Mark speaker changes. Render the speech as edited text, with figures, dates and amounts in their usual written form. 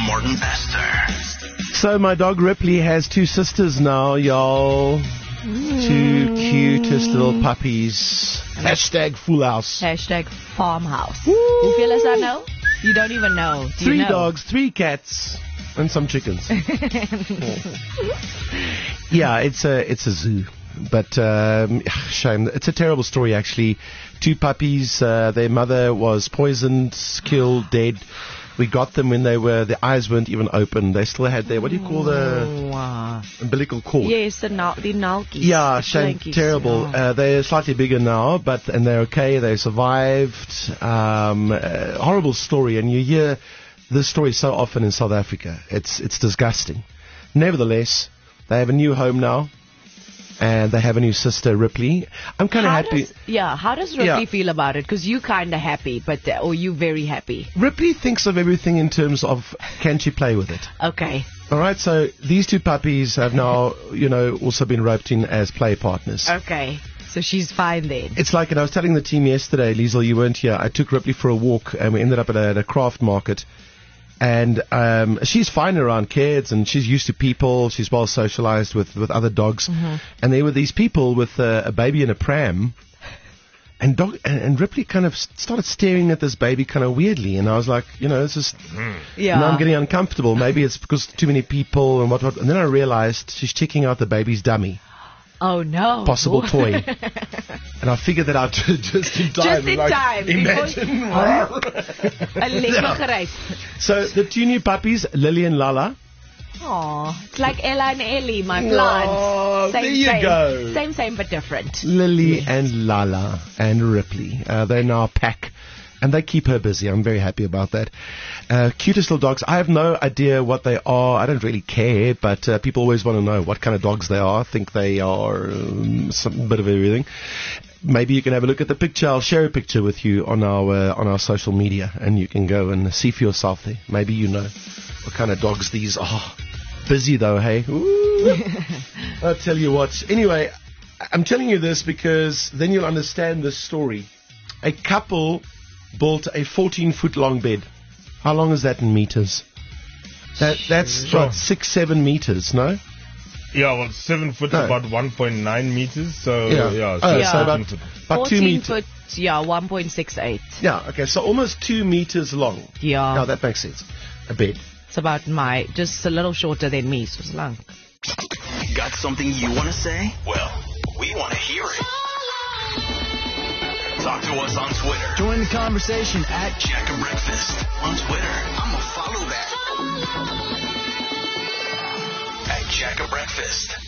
Speaker 1: Martin Bester.
Speaker 2: So my dog Ripley has 2 sisters now, y'all. 2 cutest little puppies. Hashtag full house.
Speaker 3: Hashtag farmhouse. Hoeveel is that now? You don't even know. Do
Speaker 2: 3
Speaker 3: you know?
Speaker 2: dogs, 3 cats, and some chickens. Yeah, it's a zoo. But shame. It's a terrible story, actually. 2 puppies. Their mother was poisoned, killed, dead. We got them when their eyes weren't even open. They still had their, what do you call the umbilical cord?
Speaker 3: Yes, the nalkies.
Speaker 2: Yeah, shame, terrible.
Speaker 3: Oh.
Speaker 2: They're slightly bigger now, and they're okay. They survived. Horrible story, and you hear this story so often in South Africa. It's disgusting. Nevertheless, they have a new home now. And they have a new sister, Ripley. I'm kind of happy.
Speaker 3: How does Ripley feel about it? Because you kind of happy, or you very happy?
Speaker 2: Ripley thinks of everything in terms of, can she play with it?
Speaker 3: Okay.
Speaker 2: All right, so these 2 puppies have now, also been roped in as play partners.
Speaker 3: Okay. So she's fine then.
Speaker 2: It's like, and I was telling the team yesterday, Liesl, you weren't here. I took Ripley for a walk, and we ended up at a craft market. And she's fine around kids, and she's used to people. She's well socialized with other dogs. Mm-hmm. And there were these people with a baby in a pram. And Ripley kind of started staring at this baby kind of weirdly. And I was like, this is... Now I'm getting uncomfortable. Maybe it's because too many people and what. And then I realized she's checking out the baby's dummy.
Speaker 3: Oh, no.
Speaker 2: Possible toy. And I figured that out just in time.
Speaker 3: Just in time.
Speaker 2: Imagine. So the 2 new puppies, Lily and Lala.
Speaker 3: Oh, it's like Ella and Ellie, my plants.
Speaker 2: Oh, there you go.
Speaker 3: Same, but different.
Speaker 2: Lily and Lala and Ripley. They're now a pack. And they keep her busy. I'm very happy about that. Cutest little dogs. I have no idea what they are. I don't really care, but people always want to know what kind of dogs they are. I think they are some bit of everything. Maybe you can have a look at the picture. I'll share a picture with you on our social media, and you can go and see for yourself there. Maybe you know what kind of dogs these are. Busy though, hey? Ooh. I'll tell you what. Anyway, I'm telling you this because then you'll understand this story. A couple built a 14-foot-long bed. How long is that in meters? That's what, 6-7 meters, no?
Speaker 4: Yeah, well, 7 foot is about 1.9 meters. So
Speaker 2: so about 2 meters.
Speaker 3: 14 foot, 1.68.
Speaker 2: Yeah, okay, so almost 2 meters long.
Speaker 3: Yeah.
Speaker 2: Now that makes sense. A bed.
Speaker 3: It's about just a little shorter than me, so it's long.
Speaker 1: Got something you want to say? Well, we want to hear it. Talk to us on Twitter.
Speaker 5: Join the conversation at
Speaker 1: Jack and Breakfast on Twitter. I'm going to follow that. At Jack and Breakfast.